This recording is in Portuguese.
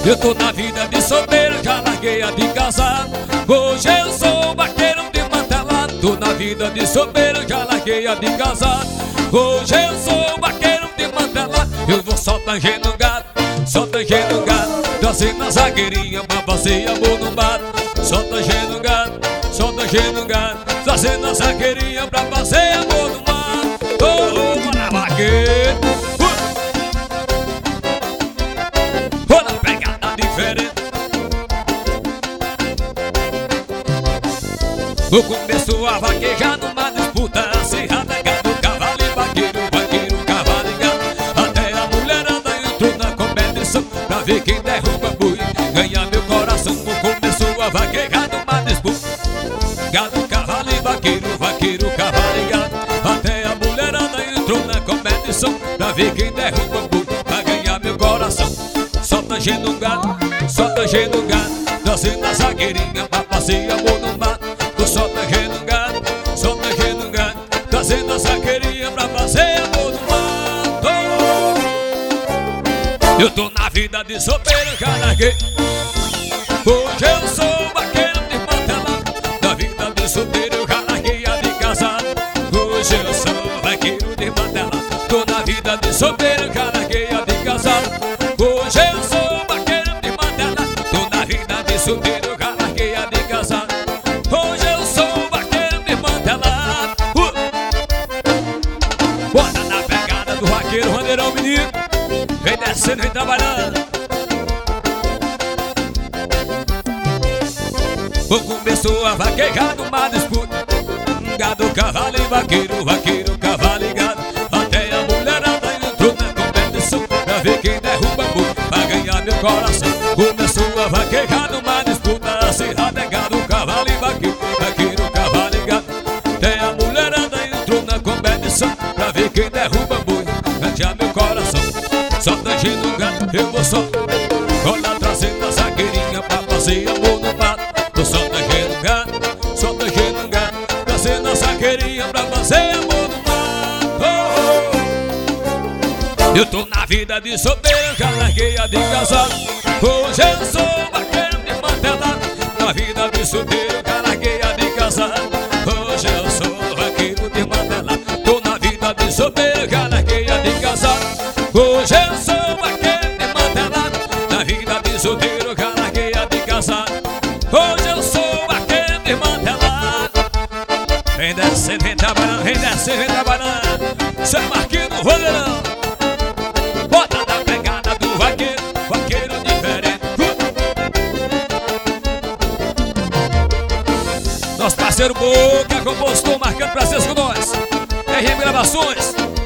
Eu tô na vida de solteiro, já larguei a de casado. Hoje eu sou vaqueiro desmantelado. Tô na vida de solteiro, já larguei a de casado. Hoje eu sou vaqueiro desmantelado. Eu vou só tangendo gado, só tangendo gado, trazendo a zagueirinha pra fazer amor no mato. Só tangendo gado, só tangendo gado, trazendo a zagueirinha pra fazer amor no mato. Oh, bora vaqueiro, olha a pegada diferente. No começo a vaquejar numa disputa acirrada, gado, cavalo e vaqueiro, vaqueiro, cavalo e gado. Até a mulherada entrou na competição pra ver quem derruba boi, ganha meu coração. No começo a vaquejar numa disputa, gado, cavalo e vaqueiro, vaqueiro, cavalo e gado. Até a mulherada entrou na competição pra ver quem derruba boi, pra ganhar meu coração. Só tangendo gado, só tangendo gado, trazendo a zagueirinha pra fazer amor no mato. Tô só tangendo gado, só tangendo gado, trazendo a zagueirinha pra fazer amor no mato. Eu tô na vida de solteiro, já larguei. Hoje eu sou vaqueiro desmantelado. Na vida de solteiro eu já larguei a de casado. Hoje eu sou vaqueiro desmantelado. Tô na vida de solteiro, já larguei a de casado. Hoje eu sou vaqueiro desmantelado. Tô na vida de solteiro, já larguei a de casado. Hoje eu sou vaqueiro desmantelado. Bota na pegada do vaqueiro, Randeirão menino. Vem descendo, vem trabalhando. Começou a vaquejar numa disputa, gado, cavalo e vaqueiro, vaqueiro, cavalo e gado. Até a mulherada entrou na competição pra ver quem derruba boi, pra ganhar meu coração. Começou a vaquejar numa disputa acirrada, gado, cavalo e vaqueiro, vaqueiro, cavalo e gado. Até a mulherada entrou na competição pra ver quem derruba boi, ganhar meu coração. Só tangendo gado, eu vou só, olha, trazendo a zagueirinha pra fazer amor no mato. Tô só tangendo gado, só tangendo gado, trazendo a zagueirinha pra fazer amor no mato. Eu tô na vida de solteiro, já larguei a de casado. Hoje eu sou vaqueiro desmantelado. Na vida de solteiro, já larguei a de casado. Hoje eu sou vaqueiro desmantelado. Tô na vida de solteiro, já larguei a de casado. Hoje eu sou vaqueiro desmantelado. Na vida de solteiro, já larguei a de casado. Hoje eu sou vaqueiro desmantelado. Vem descendo, vem trabalhando, vem descendo, vem trabalhando. Seu Marquinhos no Randeirão. Bota na pegada do vaqueiro, vaqueiro diferente. Nosso parceiro Boca, compositor, marcando presença com nós. RM Gravações.